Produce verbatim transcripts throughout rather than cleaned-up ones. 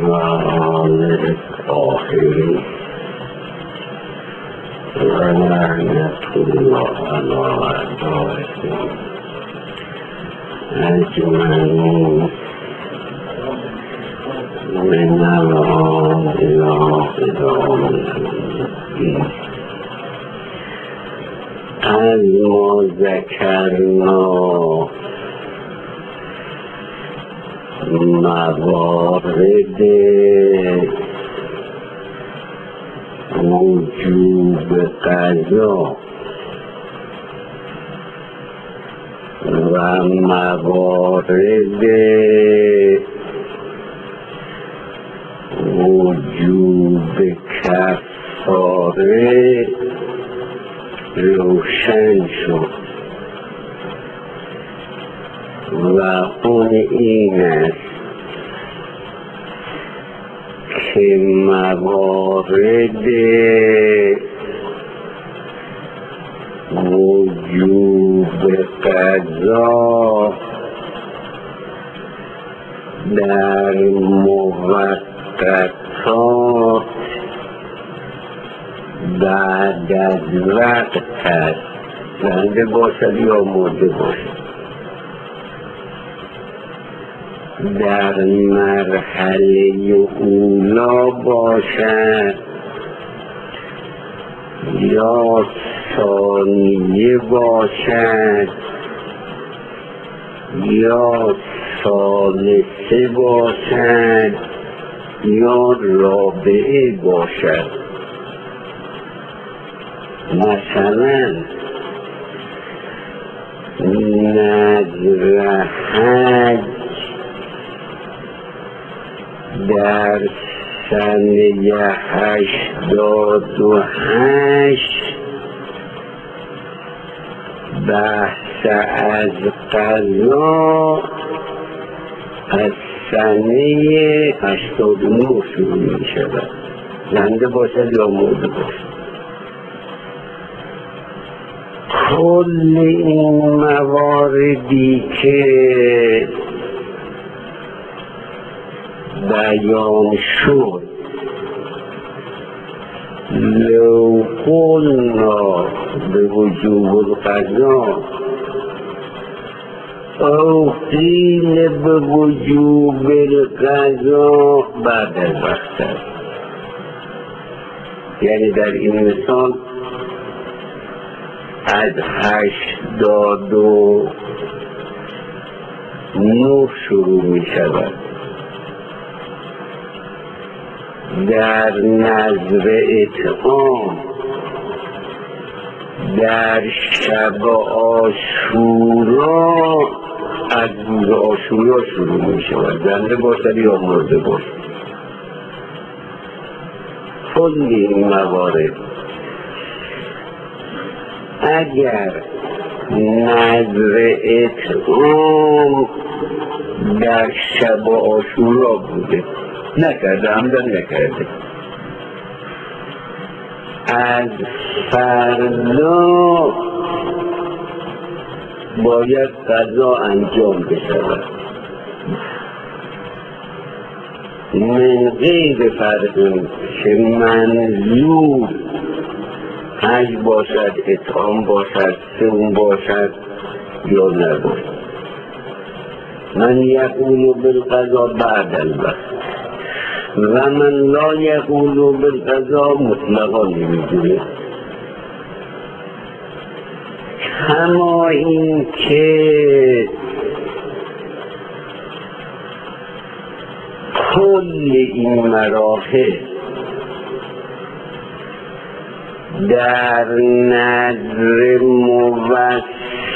و آله الطاهرین و لعنة الله علی أعدائهم أجمعین من الآن إلى قیام الدین. از ما ذکرنا موارد وجوب قضا و موارد وجوب کفاره روشن شد و اون این است که موارد وجوب قضا در موقتات بعد از وقت هست، زنده باشد یا مرده باشد، در مرحله اولا باشد یا ثانیه باشد یا ثالثه باشد یا رابعه باشد. مثلا نذر حج در سنه هشتاد و هشت بحث از قضا از سنه هشتاد و نه شروع می شود، زنده باشد یا مرده باشد. کل این مواردی که بیان شد لو قلنا به وجوب القضا او قیل به وجوب القضا بعد از وقت است. یعنی در این مثال از هشتاد و نه شروع می شود، در نذر اطعام در شب عاشورا از روز عاشورا شروع می شود، زنده باشد یا مرده باشد. کل این موارد اگر نذر اطعام در شب عاشورا بوده، نکرده، عمدن نکرده، از فردا باید قضا انجام بشود من غیر فرق که منظور حج باشد، اطعام باشد، صوم باشد یا نباشد. من یقول بالقضا بعد الوقت و من لا یقول بالقضا مطلقا نمیدونه. کما این که کل این مراحل در نظر موسع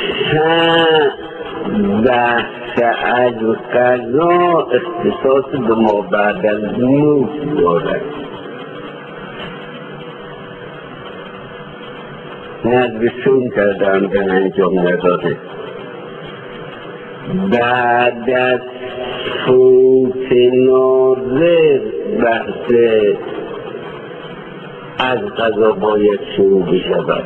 بحث از قضا اختصاص به ما بعد از موت دارد. نظر چون کردم که انجام نداده، بعد از فوت ناظر بحث از قضا باید شروع بشود.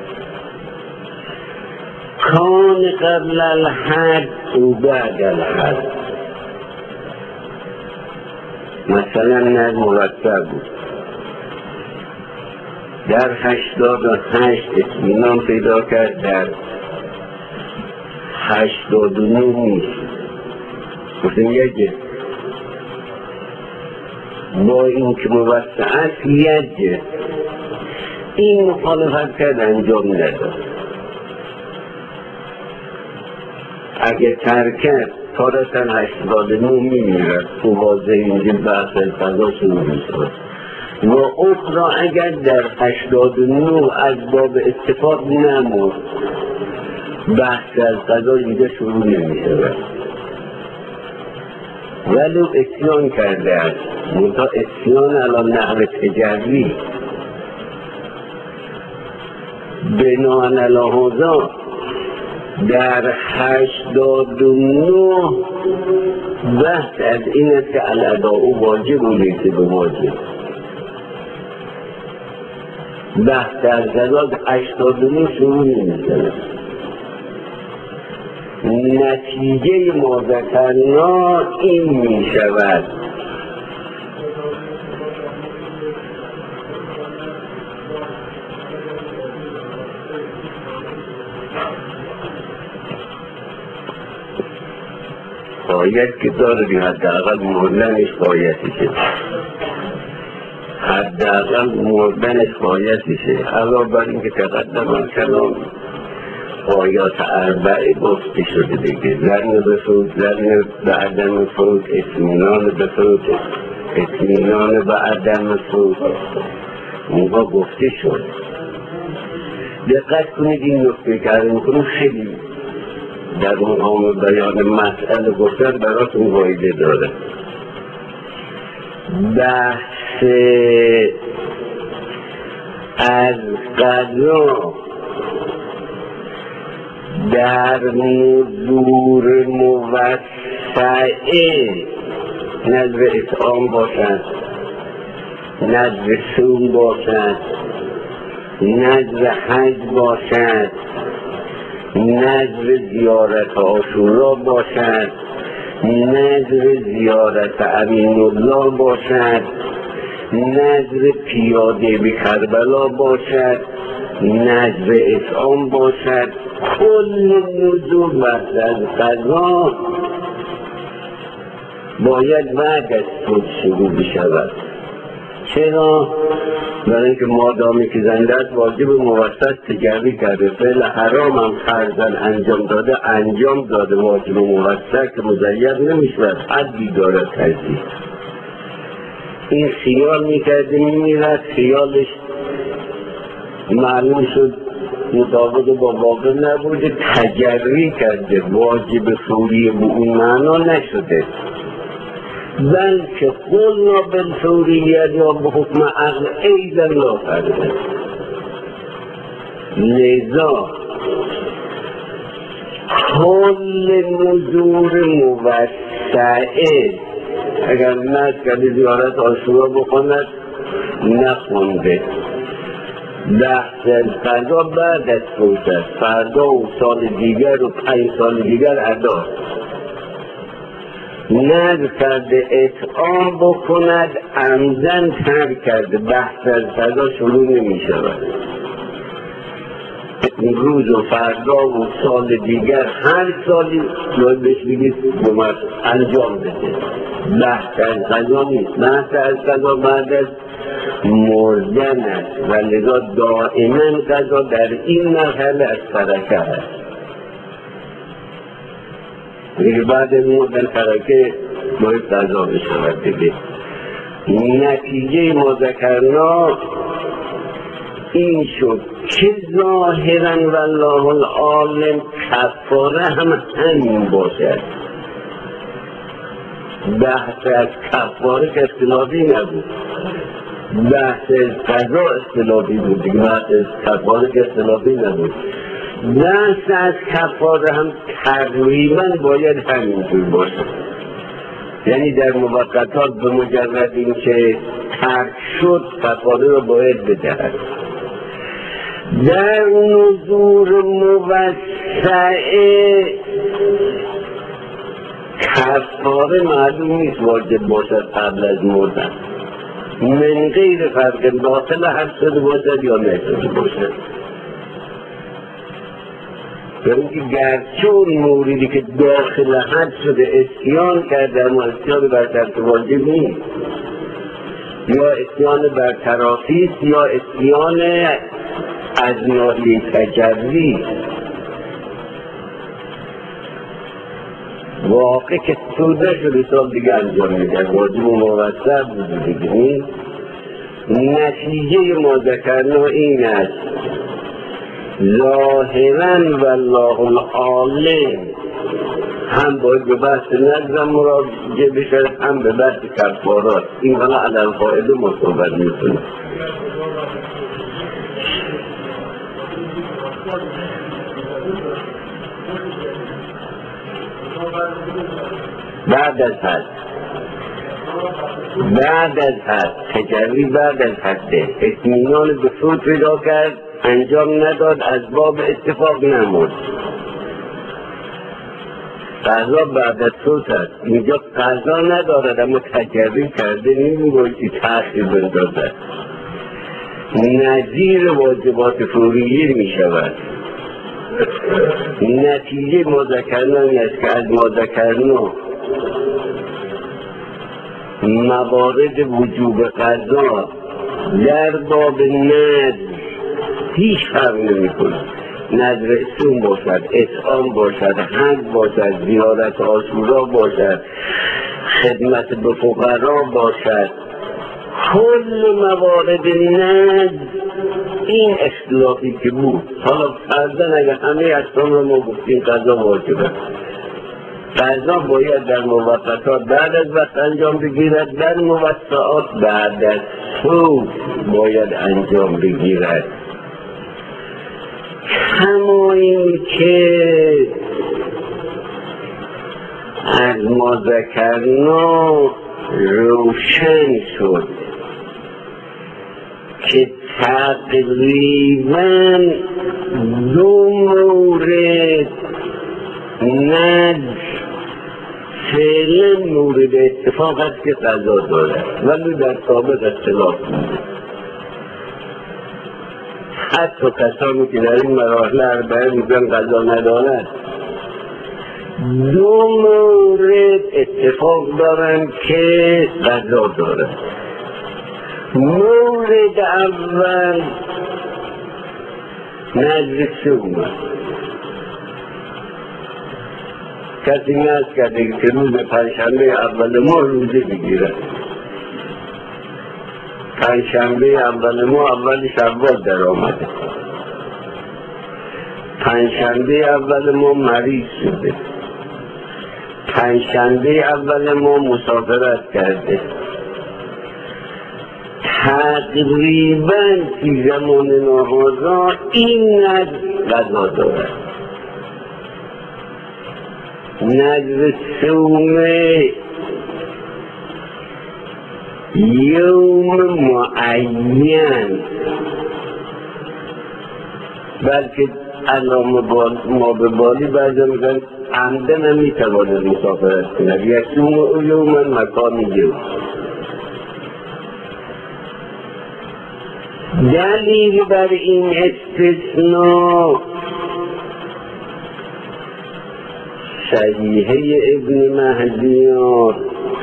کان قبل الحد و بعد الحد، مثلا نظم موسع بود. در هشتاد و هشت اطمینان پیدا کرد، در هشتاد و نه نیست. گفتیم یکه با این که موسع است یکه این مخالفت کرد، انجام نداد. اگه ترکت تارتن هشتاد و نه میمیرد، تو واضح اینجا بحث الفضا شروع میشود. و اخرا اگر در هشتاد و نه از باب اتفاق نمود، بحث الفضا اینجا شروع نمیشود. ولو اسیان کرده است، منتها اسیان الان نحو تجربی بناهن الهازا در هشتاد و نه بحث از این است که الاداء واجب و لیس به واجب. بحث از زلال هشتاد و نه شروع نمی‌شود. نتیجه ما ذکرنا این می‌شود باید که داره حداقل مردنش بایدشه، حداقل مردنش بایدشه. علاوه بر این که تقدم کلام آیات اربعه گفته شده دیگه، ظن به فوت، ظن به عدم فوت، اطمینان به فوت، اطمینان به عدم فوت، اونها گفته شد. دقت کنید این نکته کردن کنید خیلی در مقام بیان مسئله گفتن براتون فایده داره. بحث از قضا در نذور موسعه نذر اطعام باشد، نذر صوم باشد، نذر حج باشد، نذر زیارت عاشورا باشد، نذر زیارت امین الله باشد، نذر پیاده به کربلا باشد، نذر اطعام باشد. کل نذور بحث از قضا باید بعد از فوت شروع بشود. چرا؟ برای اینکه مادامی که زنده است واجب موسط تجربی کرده، فعل حرام هم فرضاً انجام داده، انجام داده واجب موسط که مزید نمیشود، حدی دارد تجدید. این خیال میکرده میمیرد، خیالش معلوم شد مطابق با واقع نبوده، تجربی کرده، واجب فوری به اون معنا نشده، بلکه قلنا بالفوریت یا به حکم عقل ایضا لا فرده. لذا کل نذور موسعه اگر نذر زیارت عاشورا بخواند نخونده، بحث قضا بعد از فوت است، فردا و سال دیگر و پنج سال دیگر ادا. نذر کرده اطعام بکند، عمدن ترک کرده، بحث از قضا شروع نمی شود. روز و فردا و سال دیگر هر سالی باید بهش بگید انجام بده، بحث از قضا نیست. بحث از قضا بعد از مردن است و لذا دائما قضا در این مرحله از ترکه است. دیگه بعد از مردن ترکه باید قضا بشود دیگه. نتیجه ما ذکرنا این شد که ظاهرا والله العالم کفاره هم همین باشد. بحث از کفاره که اختلافی نبود، بحث از قضا اختلافی بود دیگه، بحث از کفاره که اختلافی نبود. بحث از کفاره هم تقریبا باید همینجور باشد، یعنی در موقتات به مجرد این که ترک شد کفاره رو باید بدهد. در نذور موسعه کفاره معلوم نیست واجب باشد قبل از مردن، من غیر فرق داخل حد شده باشد یا نشده باشد. برای گرچه اون موردی که داخل حد شده اسیان کرده اما اسیان بر شرط واجب نیست، یا اسیان بر ترافیست یا اسیان از ناحیه تجربی. واقع که سوده شده سال دیگه انجام میده، واجب و موثق بوده دیگه نیست. نتیجه ما ذکرنا این است ظاهراً والله العالم هم باید به بحث نظر مراجعه بشه هم به بحث کفارات. این حالا علی القاعده ما صحبت میکنیم. بعد از حد بعد از حد تجربی بعد از حده اطمینان به فوت پیدا کرد انجام نداد، از باب اتفاق نمود. قضا بعد از فوت هست، اینجا قضا ندارد اما تجربی کرده نمیگوید که تأخیر بندازد، نظیر واجبات فوریه می شود. نتیجه ما ذکرنا این است که از ما ذکرنا موارد وجوب قضا در باب نذر هیچ فرق نمی کنه. نذر سوم باشد، اطعام باشد، حج باشد، زیارت عاشورا باشد، خدمت به فقرا باشد، کل موارد نذر این اختلافی که بود. حالا فرضاً اگر همه احکام رو ما گفتیم قضا واجبه، قضا باید در موقتات بعد از وقت انجام بگیرد، در موسعات بعد از فوت باید انجام بگیرد. کما این که از ما ذکرنا روشن شد که تقریباً دو مورد نذر فعلا مورد اتفاق است که قضا دارد، ولی در سابق اختلاف بوده. حتی کسانی که در این مراحل اربعه میگن قضا ندارد، دو مورد اتفاق دارند که قضا دارد. مورد اول نذر سوم است. کسی نیاز کرده که روز پنجشنبه اول ماه روزه بگیرد. پنجشنبه اول ماه اول شوال در آمده، پنجشنبه اول ماه مریض شده، پنجشنبه اول ماه مسافرت کرده. تقریباً فی زمان نهازا این نذر قضا دارد. نذر سوم یوم معین، بلکه علامه ما به بالی بعضا میگن عمدن هم میتواند مسافرت کند، یکوم او یومن مکان یوم. دلیل بر این استثناء صحیحه ابن مهدیان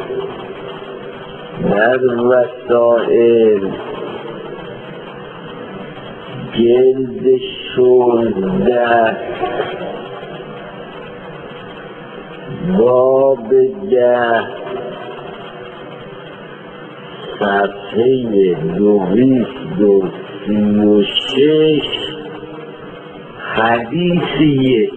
در وسائل جلد شانزده باب ده صفحه دویست و سی و شش حدیث یک.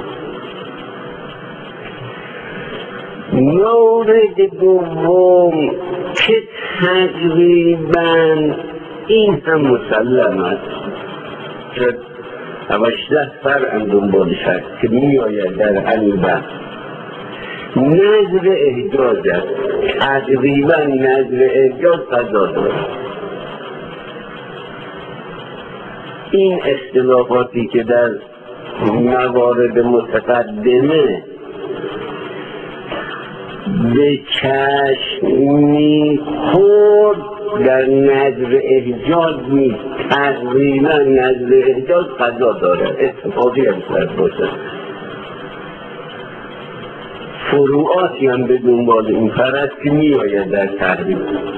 مورد دوم که تقریباً این هم مسلم است که هوشده فرعن دنبالش هست که می آید در همین بحث، نذر احجاج است. تقریباً نذر احجاج قضا دارد. این اختلافاتی که در موارد متقدمه به چشم میخورد در نظر احجاز نیست. تقریبا نظر احجاز قضا داره، اتفاقی هم شاید باشه، فروعاتی هم به دنبال این فرض که می آید در تحریم.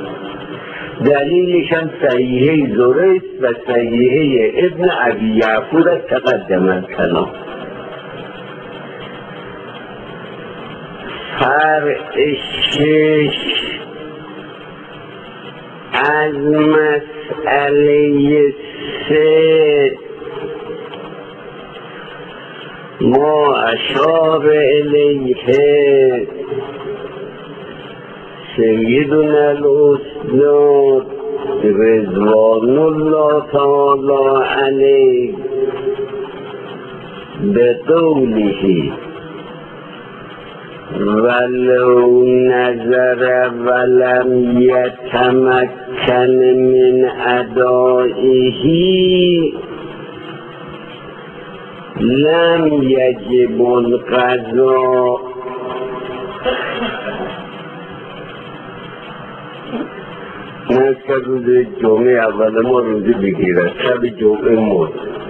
دلیلش هم صحیحه زرید و صحیحه ابن ابی یعفور از تقدم الکلام. فرع شش از مسئله سه ما اشار الیه سیدنا الاسناد رضوان الله تعالی علیه به قوله ولو نظر ولم یتمکن من ادائه لم یجب القضاء. نه که روز جمعه اول ما روزی بگیرد، شب جمعه مرد،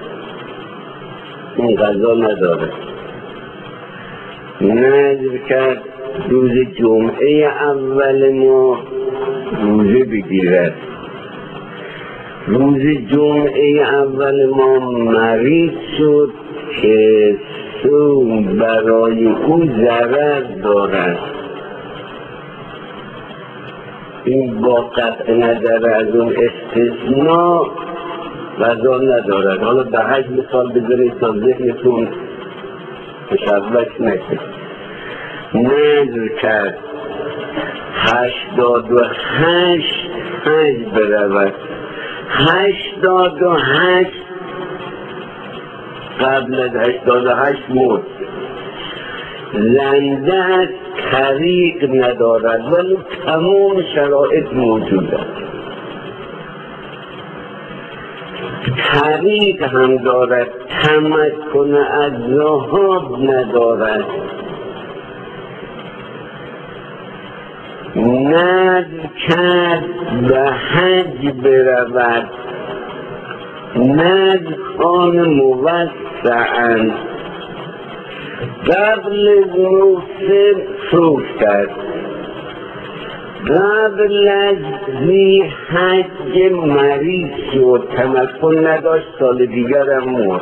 این قضا نداره. نظر کرد روز جمعه اول ما روزه بگیرد، روز جمعه اول ما مریض شد که صوم برای او ضرر دارد، این با قطع نظر از اون استثناء قضا ندارد. حالا به هشت مثال بذارید تا ذهنتون مشوش نشه. نظر کرد هشتاد و هشت حج برود، هشتاد و هشت قبل از هشتاد و هشت مرد، زنده از طریق ندارد ولی تمام شرایط موجود است، طریق هم دارد، تمکن از ذهاب ندارد. نظر کرد به حج برود، نظر آن موسعاً قبل موسم صوف کرد، قبل از ذی حج مریض شد، تمکن نداشت، سال دیگر هم مرد.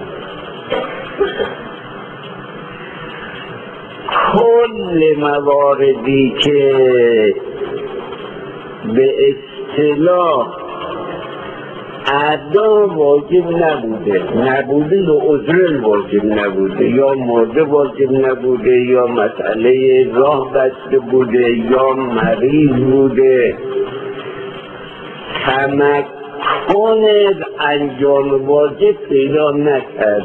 کل مواردی که به اصطلاح ادا واجب نبوده، نبوده یا عذر واجب نبوده، یا مرده واجب نبوده، یا مسئله راه بسته بوده، یا مریض بوده، تمکن انجام واجب پیدا نکرد.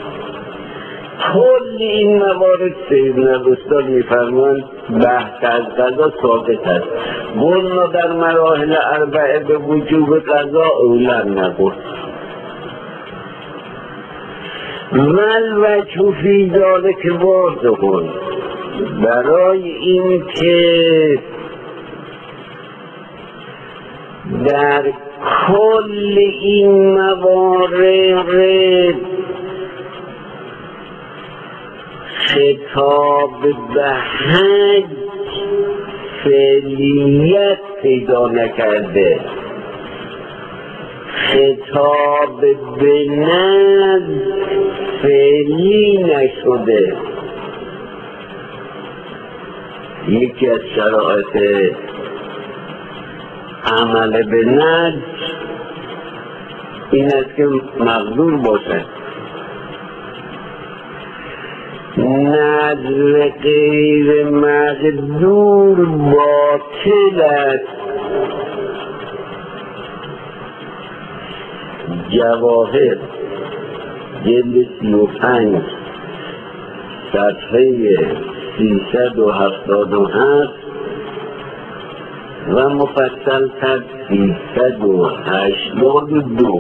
کل این موارد سیدنا الاسناد میفرمایند بحث از قضا ثابت است. قلنا در مراحل اربعه به وجوب قضا اولا نبود. ول وجه فی ذلک واضح، برای این که در کل این موارد خطاب به حج فعلیت پیدا نکرده، خطاب به نظر فعلی نشده. یکی از شرایط عمل به نظر این است که مقدور باشد. نظر غیر مقدور باطل است. جواهر جلد سی و پنج صفحه سیصد و هفتاد و هفت و مفصل تر سیصد و هشتاد و دو.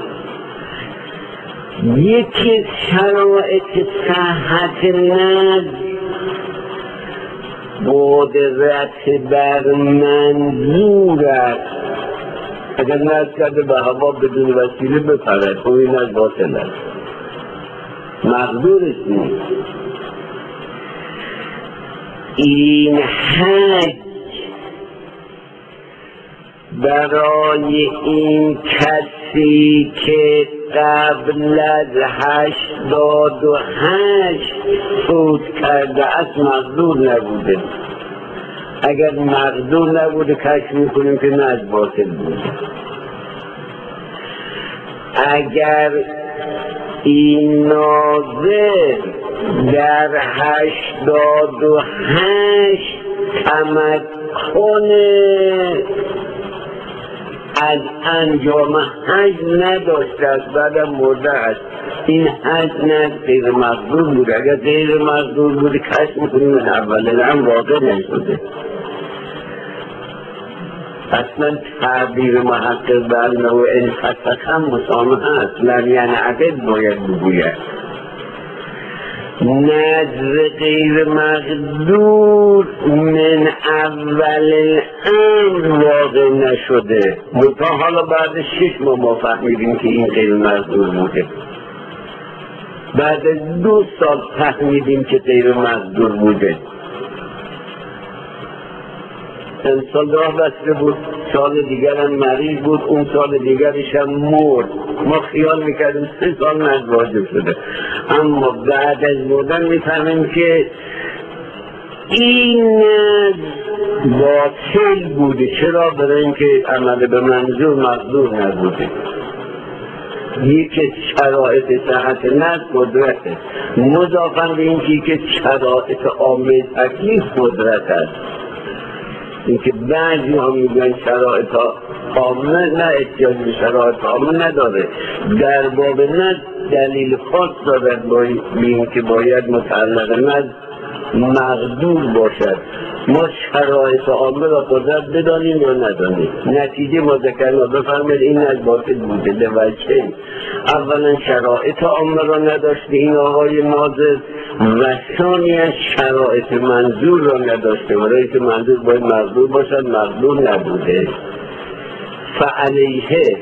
یکی شرایط صحت نظر قدرت بر منظور است. اگر نزد کرده به هوا بدون وسیله بپرد، خب این از باطل است، مقدورش نیست. این حج برای این کسی که قبل از هشتاد و هشت فوت کرده است مقدور نبوده. اگر مقدور نبوده کشف میکنیم که نه از باطل بوده. اگر این ناظر در هشتاد و هشت تمکن از انجام حج نداشته است، بعدم مرده است، این حج نه غیر مقدور بوده. اگر غیر مقدور بوده کشف میکنیم من اول هم واقع نشده. اصلا تعبیر محقق به انه این فسخ هم مسامحه است، لم ینعقد باید بگوید. نذر غیر مقدور من اول الامر واقع نشده، منتها حالا بعد شش ماه ما فهمیدیم که این غیر مقدور بوده. بعد دو سال فهمیدیم که غیر مقدور بوده. انسان راه بسته بود، سال دیگر هم مریض بود، اون سال دیگرش هم مرد. ما خیال میکردیم سه سال نزد واجب شده، اما بعد از مردن میفهمیم که این باطل بوده. چرا؟ برای اینکه عمل به منظور مقدور نبوده. یکی شرایط صحت نزد قدرته، مضافاً به اینکه که شرایط عامه تکلیف قدرت است. اینکه بعضی ها میگن شرایط عامه نه احتیاج به شرایط عامه نداره، در باب نزد دلیل خاص دارد با این که باید متعلق نزد مقدور باشد. ما شرایط عامه را قدرت بدانیم یا ندانیم. نتیجه ما ذکرنا بفرمید این از باطل بوده. لوجه اولا شرایط عامه را نداشته این آقای ناظر، و ثانیا شرایط منظور را نداشته، برای که منظور باید مقدور باشد، مقدور نبوده. فعلیه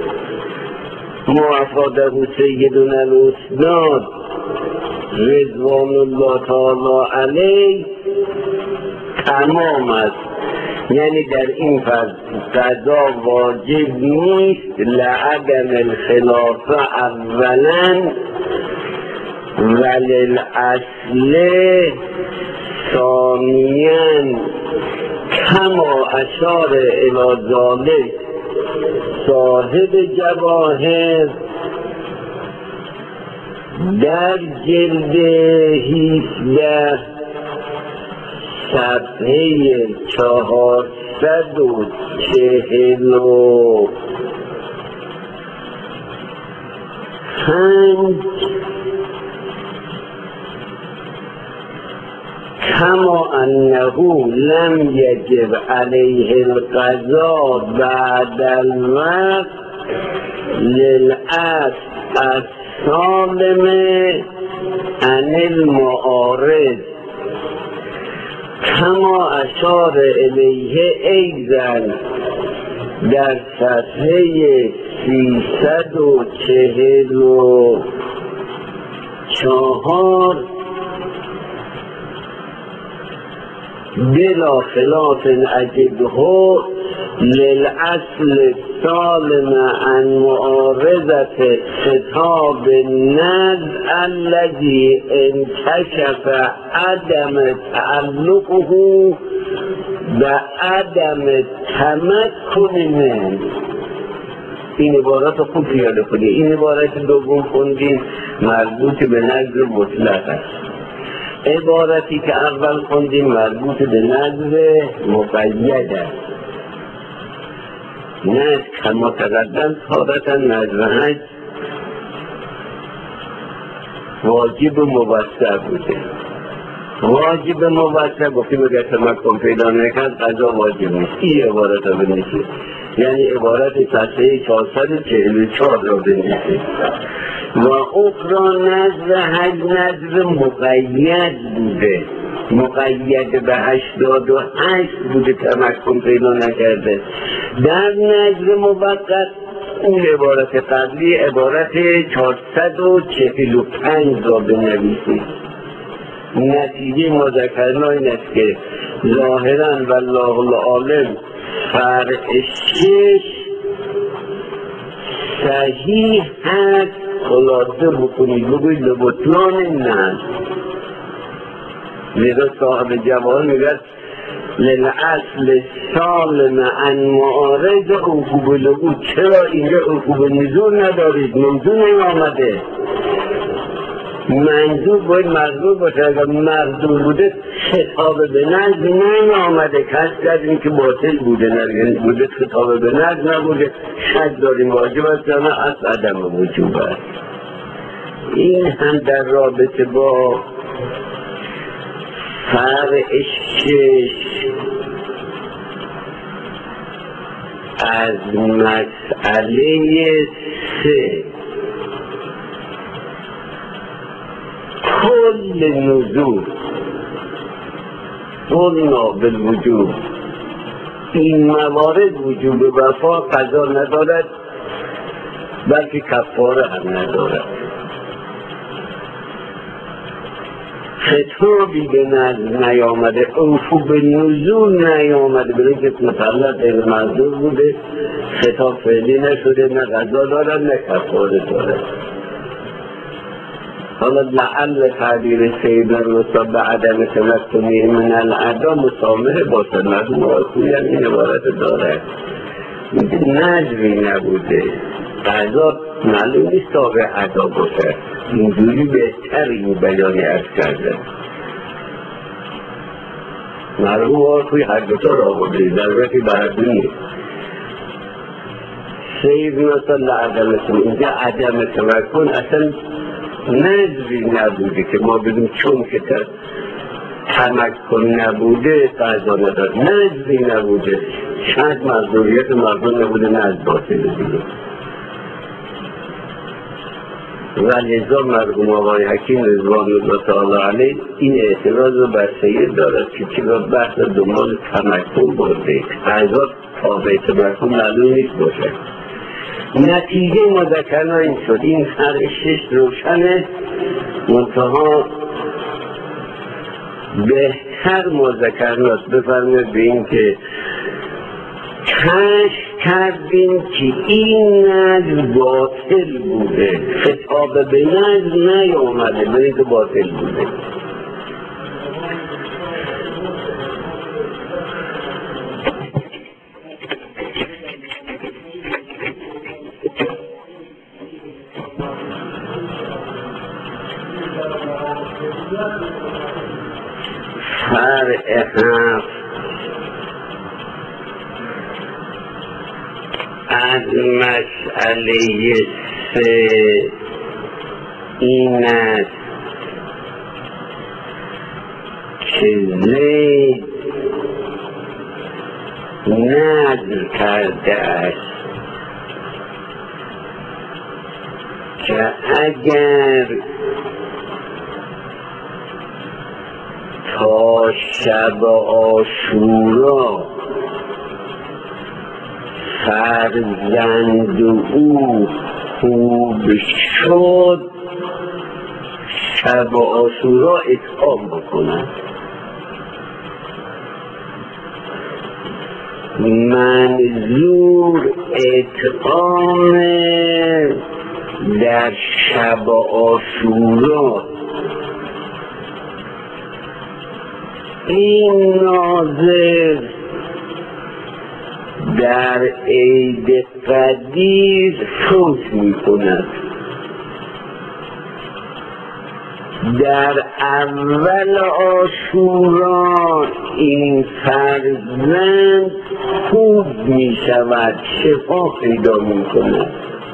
موافاده سیدنا الاسناد رضوان الله تعالی علیه تمام است. یعنی در این قضا واجب نیست لعدم الخلاف اولا وللأصل ثانیا، کما اشار الی ذلک صاحب جواهر در جلد هفده صفحه چهارصد و چهل و پنج کما انه لم یجب علیه القضا بعد الوقت للأصل السالم عن المعارض، کما اشار الیه ایضا در صفحه سیصد و چهل و چهار بلا خلاف اجده للأصل السالم عن معارضة خطاب النزع الذي انكشف عدم تعلقه بعدم التمكن منه. این عبارت رو خوب پیاده کنید. این عبارت دوم خوندیم مربوط به نزع مطلق است. عبارتی که اول خوندیم مربوط به نزع مقید است. نه کما تقدم صادتا نزع حج واجب موسع بوده. واجب موسع گفتیم اگر تمکن پیدا نکرد قضا واجب نیست. این عبارت رو بنویسید، یعنی عبارت صفحه چهارصد و چهل و چهار رو بنویسید. و اخرى نزع حج نزع مقید بوده. مقید به هشتاد و هشت بوده تمکن پیدا نکرده. در نجم موقت اون عبارت قبلی عبارت چهارصد و چهل و پنج را بنویسید. نتیجه ما ذکرنا این است که ظاهرا والله العالم فرع شش صحیح هست. خلاصه بکنید بگوید لبطلان نه لذا صاحب جوان میگه للعصل سالم عن معارض عقوب لبود. چرا اینجا عقوب نزول ندارید؟ موضوع نیامده. منظور باید مردور باشه. اگر مردور بوده خطاب به نجم نیامده. کس کردیم که باطل بوده نرگن بوده خطاب به نجم نبوده. شک داریم واجب است یا نه از عدم وجوب است. این هم در رابطه با فرع شش از مسئله سه کل نزول قلنا بالوجوب این موارد وجوب وفا قضا ندارد بلکه کفاره هم ندارد. خطابی به نزل نیامده، اوفو به نزول نیامده، برای که مطلق غیر منظور بوده، خطاب فعلی نشده، نه قضا دارد نه کفاره دارد. حالا لعل تعبیر سید الرسول به عدم تمکنه من الادا مسامحه باشد. مرحوم آقایی هم این عبارت دارد. نجمی نبوده، قضا معلوم نیست تابع ادا باشد. اینجوری بهتر این بیانی عرض کرده. مرحوم آقایی هر دوتا را بوده در وقتی بردونی سید الرسول لعدم تمکن. اینجا عدم تمکن اصلا نجمی نبوده که ما بگیم چون که تمکن نبوده قضا نداره. نجمی نبوده، شاید مزدوریت مردم نبوده، نجم باطل دیگه. ولذا مرحوم آقای حکیم رضوان الله تعالی علیه این اعتراض رو بر سید دارد که چرا بحث دنبال تمکن برده، قضا تابع تمکن معلوم نیست باشه. نتیجه مذکرنا این شد. این فرع شش روشنه، منتها بهتر مذکرناست بفرمید به این که کشف کردیم که این نجم باطل بوده، خطاب به نجم نیامده، برای که باطل بوده. فرع هفت از مسئله سه این است که زید نذر کرده است که اگر تا شب عاشورا فرزند او خوب شد شب عاشورا اطعام بکنند. منظور اطعام در شب عاشورا این ناظر در عید قدیر فوت می کند. در اول عاشورا این فرزند خوب می شود، شفا پیدا می کند.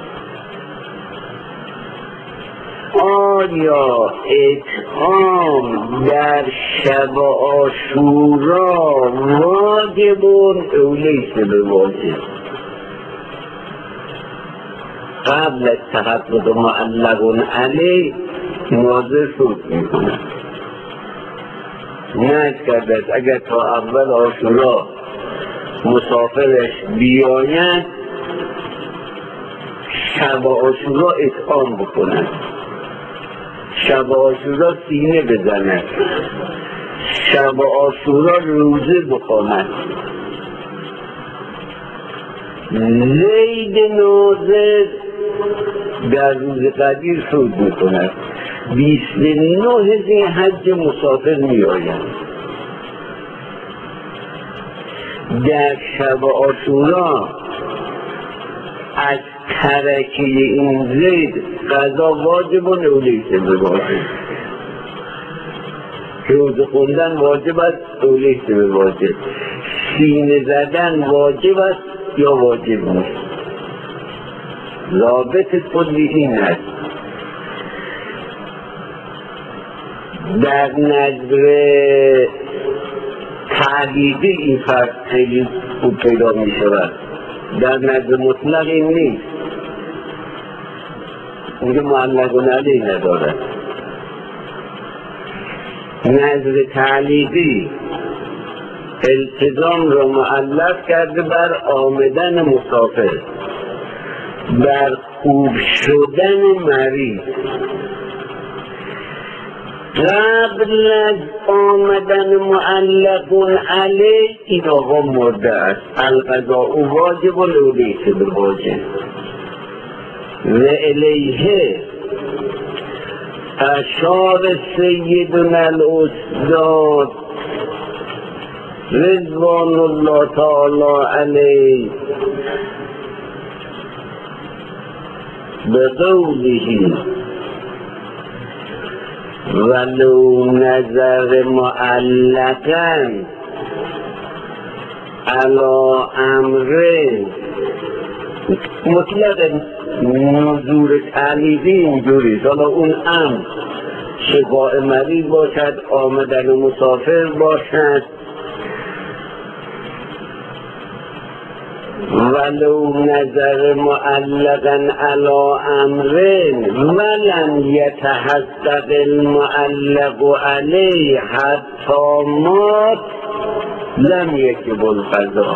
آیا اطعام در شب عاشورا واجبون او لیس به واجب؟ قبل از تحقق معلق علیه ناظر فوت می کند. نهج کرده است اگر تا اول عاشورا مسافرش بیاید شب عاشورا اطعام بکند، شب عاشورا سینه بزند، شب عاشورا روزه بخواند. زید ناظر در روز قدیر صعود میکند، بیست و نه ذی‌حجه مسافر میآید. در شب عاشورا از ترکه این زید قضا واجب و اولیسه بواجب، روز خوندن واجب است، اولیسه بواجب، سینه زدن واجب است یا واجب نیست. ضابط کلی این است. در نظر تعلیقی این فرق خیلی خوب پیدا می شود، در نظر مطلق این نیست. اونجا معلقون علیه ندارد. نظر تعلیقی التزام را معلق کرده بر آمدن مسافر، بر خوب شدن مریض. قبل از آمدن معلقون علیه این آقا مرده است، القضاء واجب و لیس بواجب و الیه اشار سیدنا الاستاد رضوان الله تعالی علیه بقوله ولو نظر معلقا علی امره. مطلق نظور تعلیقی اینجوری، حالا اون امر شفاء مریض باشد، آمدن مسافر باشد، ولو نظر معلقا علی امرین ولم یتحقق المعلق علیه حتی مات لم یجب القضاء.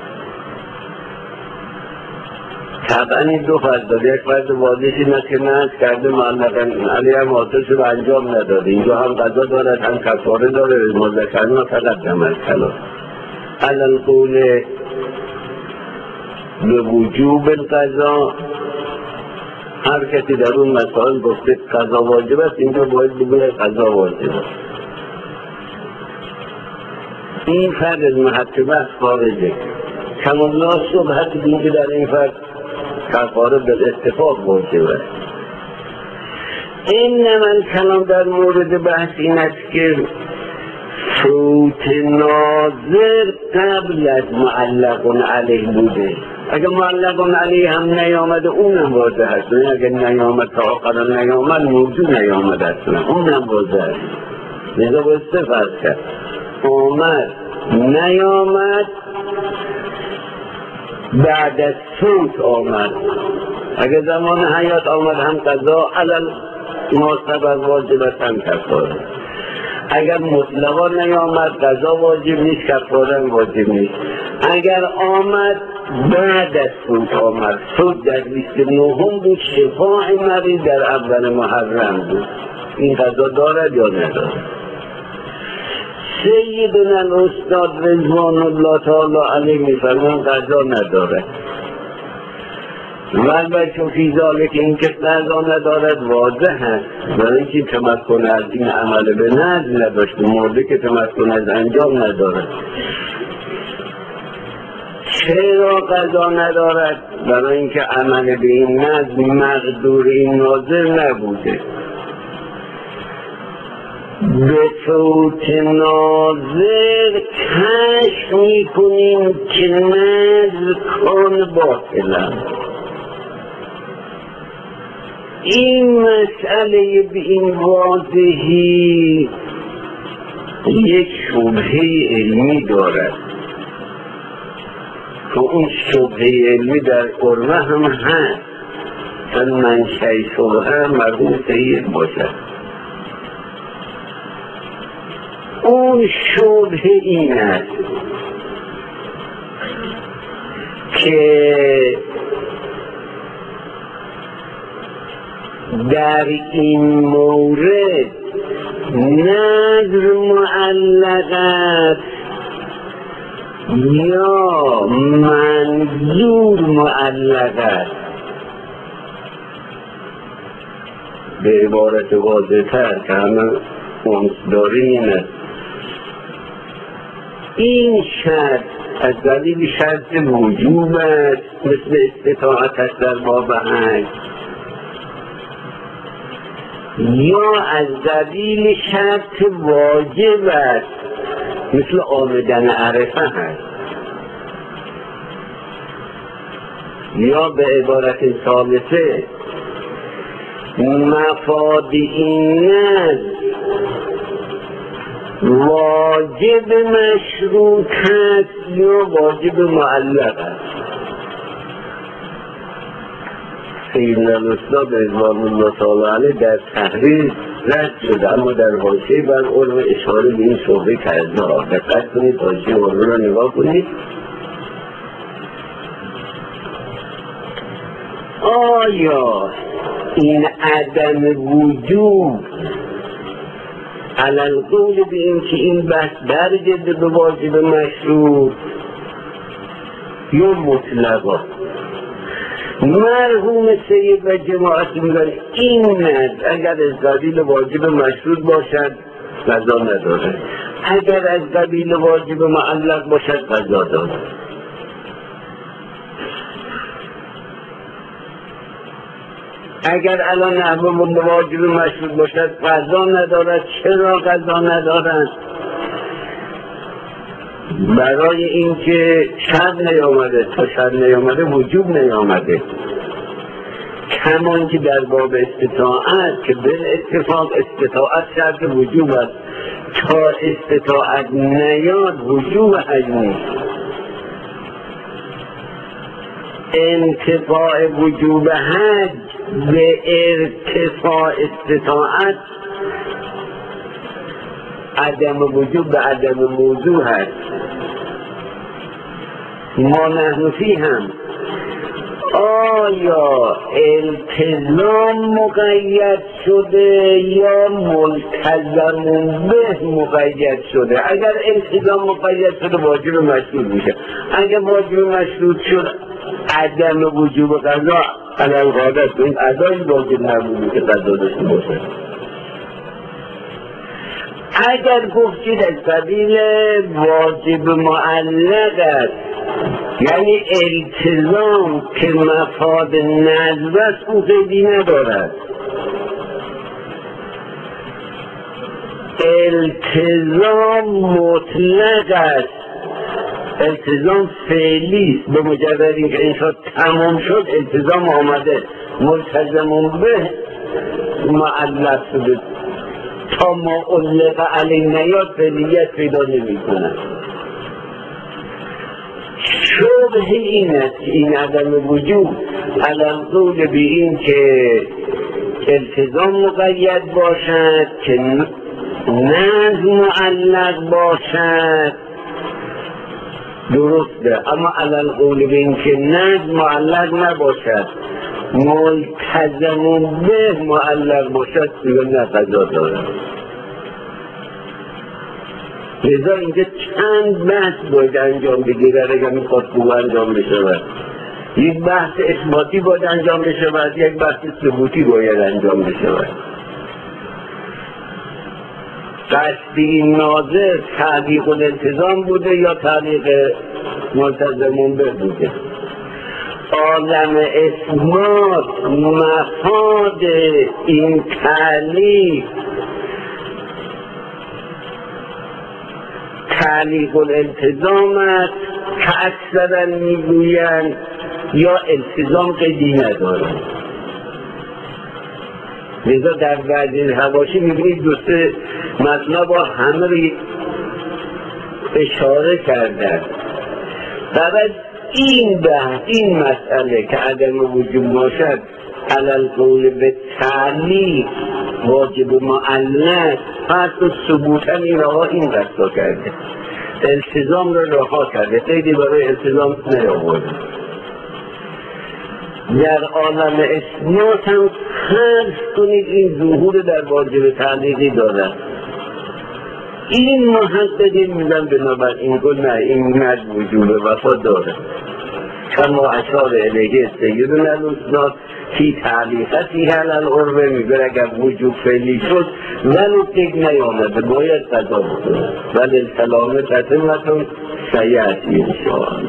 طبعا این دو فرد داره، یک فرد واضح این است که نهج کرده معلقا علیه هم حاصلش رو انجام نداده، اینجا هم قضا دارد هم کفاره داره، مذکرنا فقط دمت کلا علی القول به وجوب القضا. هر کسی در اون مسائل گفته قضا واجب است، اینجا باید بگوید قضا واجب است. این فرد از محط بحث خارجه. کمالله شبهت دین که در این فرد کفاره بالاتفاق واجب است. اینما الکلام در مورد بحث این است که فوت ناظر قبل از معلقون علیه بوده. اگر معلقون علیه هم نیامده اونم واضح هست، اگر نیامد تا آخر نیامد موضوع نیامد اصلا اونم واضح هست. لذا باید سه فرض کرد، آمد نیامد بعد از فوت آمد. اگر زمان حیات آمد هم قضا علل معتبر واجب است هم کفاره. اگر مطلقا نیامد قضا واجب نیست، کفاره واجب نیست. اگر آمد بعد از فوت آمد، فوت در بیست و نهم بود، شفاء مریض در اول محرم بود، این قضا دارد یا ندارد؟ سیدنا الاستاد رضوان الله تعالی علیه میفرمان قضا ندارد. البته فی ذالک که این که قضا ندارد واضح هست، برای اینکه تمکن از این عمل به نظم نداشت، مرده که تمکن از انجام ندارد. چرا قضا ندارد؟ برای اینکه عمل به این نظم مقدور این ناظر نبوده. به فوت ناظر کشف میکنیم که نظر کن باطلا. این مسئله به این واضحی یک شبهه علمی دارد که اون شبهه علمی در قرمه هم هست، چون منشأ شبهه مرحوم سید باشد. اون شبه این است که در این مورد نظر معلق است یا منظور معلق است. به عبارت واضح‌تر که همه داریم این است: این شرط از دلیل شرط وجوب است مثل استطاعت است در باب حج، یا از دلیل شرط واجب است مثل آمدن عرفه هست، یا به عبارت ثالثه مفاد این نظر واجب مشروط است یا واجب معلق است. سیدنا الاستاد رضوان الله تعالی علیه در تحریر رد شده، اما در حاشیه بر علم اشاره به این شبهه کرده. دقت کنید، حاشیه علم را نگاه کنید. آیا این عدم وجود علل قول به این که این بحث درجه به واجب مشروط یا مطلقا؟ مرحوم سید و جماعت میگن این نظر اگر از قبیل واجب مشروط باشد قضا نداره، اگر از قبیل واجب معلق باشد قضا داره. اگر الان نحو واجب مشروط باشد قضا ندارد. چرا قضا ندارد؟ برای اینکه شرط نیامده، تا شرط نیامده وجوب نیامده. کمان که در باب استطاعت که به اتفاق استطاعت شرط وجوب است، تا استطاعت نیاد وجوب حج نیست. انتفاع وجوب حج به ارتفاع استطاعت، عدم وجوب به عدم موضوع هست. ما نحنفی هم آیا التزام مقید شده یا ملتزم به مقید شده؟ اگر التزام مقید شده واجب مشروط میشه، اگر واجب مشروط شد عدم وجوب قضا علل قاعده است. این ادای واجب نبودی که قضا داشته باشه. اگر گفتید از قبیل واجب معلق است، یعنی التزام که مفاد نظر است او قیدی ندارد. التزام مطلق است، التزام فعلی است. به مجرد اینکه این شد تمام شد التزام آمده، ملتزم به معلق شده. تا ما علق علی نیاد فعلیت پیدا نمی کند. شبه این است که این عدم وجود علل قول به این که التزام مقید باشد، که نظم معلق باشد درسته، اما علل قول به این که نظم معلق نباشد، ملتزم به معلق باشد، دیگه نه قضا دارد. لذا اینجا چند بحث باید انجام بگیرد اگر میخواد خوب انجام بشود. یک بحث اثباتی باید انجام بشود، یک بحث ثبوتی باید انجام بشود. قصد این ناظر تعلیق الالتزام بوده یا تعلیق ملتزم به بوده. عالم اثبات مفاد این تعلیق تعلیق الالتزام است که اکثرا میگویند، یا التزام قیدی ندارد. لذا در بعضی حواشی میبینید دوسته مطلب با همه اشاره کردن. بعد این بحث این مسئله که عدم وجود باشد علل قول به تعلیق واجب معلق فرض ثبوتا این آقا این رستا کرده، التزام را رها کرده، قیدی برای التزام نیاورده. در عالم اسناد هم فرض کنید این ظهور در واجب تعلیقی داره، این محققین میدن بنابر این گل نه این مرد وجوب وفا داره. کما اشار الیه سیدنا الاسناد کی تعلیقتی هل العربه میگه اگر وجوب فعلی شد ولو قید نیامده باید قضا بکنه ولی سلامه تتمتون سیعتی انشاءالله.